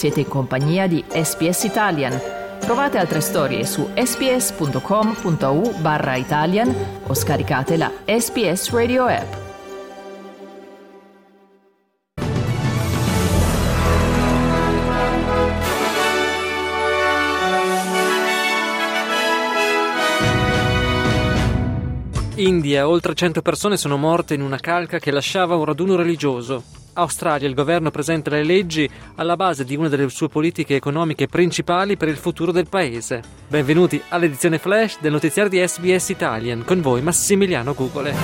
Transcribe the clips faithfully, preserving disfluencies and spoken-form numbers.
Siete in compagnia di S B S Italian. Trovate altre storie su sbs.com.au barra Italian o scaricate la S B S Radio app. India, oltre cento persone sono morte in una calca che lasciava un raduno religioso. Australia, il governo presenta le leggi alla base di una delle sue politiche economiche principali per il futuro del paese. Benvenuti all'edizione flash del notiziario di S B S Italian, con voi Massimiliano Gugole.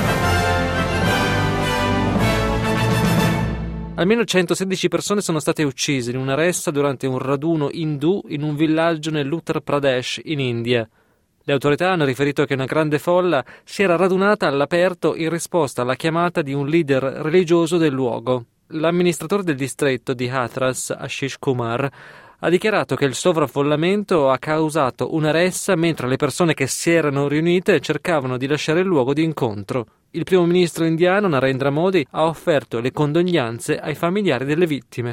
Almeno centosedici persone sono state uccise in una ressa durante un raduno indù in un villaggio nell'Uttar Pradesh, in India. Le autorità hanno riferito che una grande folla si era radunata all'aperto in risposta alla chiamata di un leader religioso del luogo. L'amministratore del distretto di Hathras, Ashish Kumar, ha dichiarato che il sovraffollamento ha causato una ressa mentre le persone che si erano riunite cercavano di lasciare il luogo di incontro. Il primo ministro indiano, Narendra Modi, ha offerto le condoglianze ai familiari delle vittime.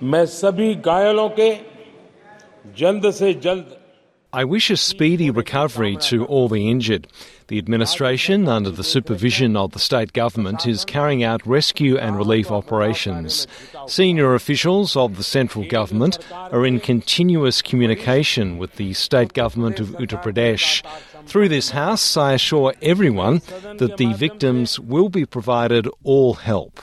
I wish a speedy recovery to all the injured. The administration, under the supervision of the state government, is carrying out rescue and relief operations. Senior officials of the central government are in continuous communication with the state government of Uttar Pradesh. Through this house, I assure everyone that the victims will be provided all help.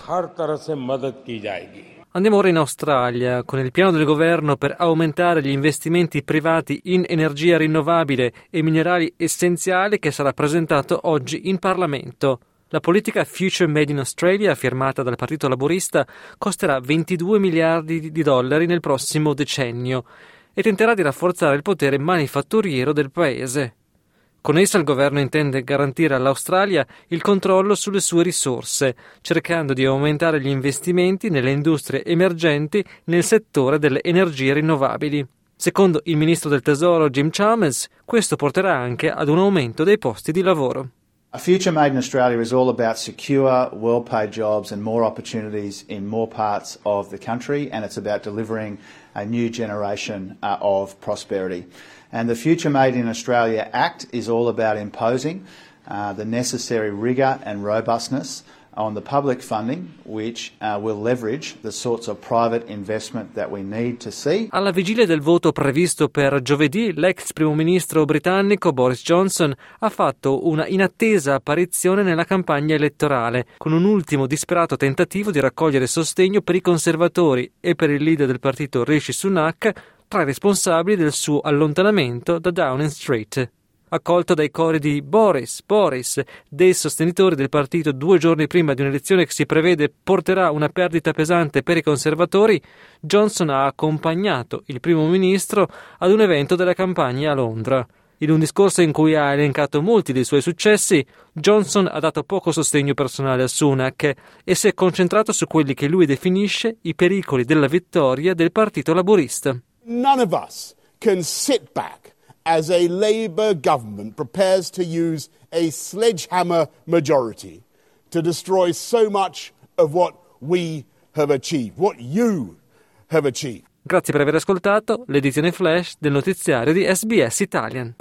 Andiamo ora in Australia, con il piano del governo per aumentare gli investimenti privati in energia rinnovabile e minerali essenziali che sarà presentato oggi in Parlamento. La politica Future Made in Australia, firmata dal Partito Laborista, costerà ventidue miliardi di dollari nel prossimo decennio e tenterà di rafforzare il potere manifatturiero del paese. Con essa il governo intende garantire all'Australia il controllo sulle sue risorse, cercando di aumentare gli investimenti nelle industrie emergenti nel settore delle energie rinnovabili. Secondo il ministro del Tesoro Jim Chalmers, questo porterà anche ad un aumento dei posti di lavoro. A future made in Australia is all about secure, well-paid jobs and more opportunities in more parts of the country, and it's about delivering a new generation uh, of prosperity. And the Future Made in Australia Act is all about imposing uh, the necessary rigour and robustness on the public funding, which uh, will leverage the sorts of private investment that we need to see. Alla vigilia del voto previsto per giovedì, l'ex primo ministro britannico Boris Johnson ha fatto una inattesa apparizione nella campagna elettorale, con un ultimo disperato tentativo di raccogliere sostegno per i conservatori e per il leader del partito Rishi Sunak, tra i responsabili del suo allontanamento da Downing Street. Accolto dai cori di Boris, Boris, dei sostenitori del partito due giorni prima di un'elezione che si prevede porterà una perdita pesante per i conservatori, Johnson ha accompagnato il primo ministro ad un evento della campagna a Londra. In un discorso in cui ha elencato molti dei suoi successi, Johnson ha dato poco sostegno personale a Sunak e si è concentrato su quelli che lui definisce i pericoli della vittoria del partito laborista. None of us can sit back as a Labour government prepares to use a sledgehammer majority to destroy so much of what we have achieved, what you have achieved. Grazie per aver ascoltato l'edizione flash del notiziario di S B S Italian.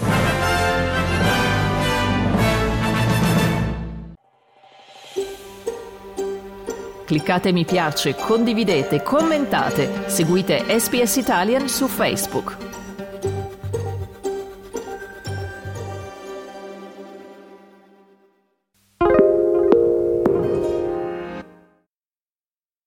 Cliccate mi piace, condividete, commentate, seguite S B S Italian su Facebook.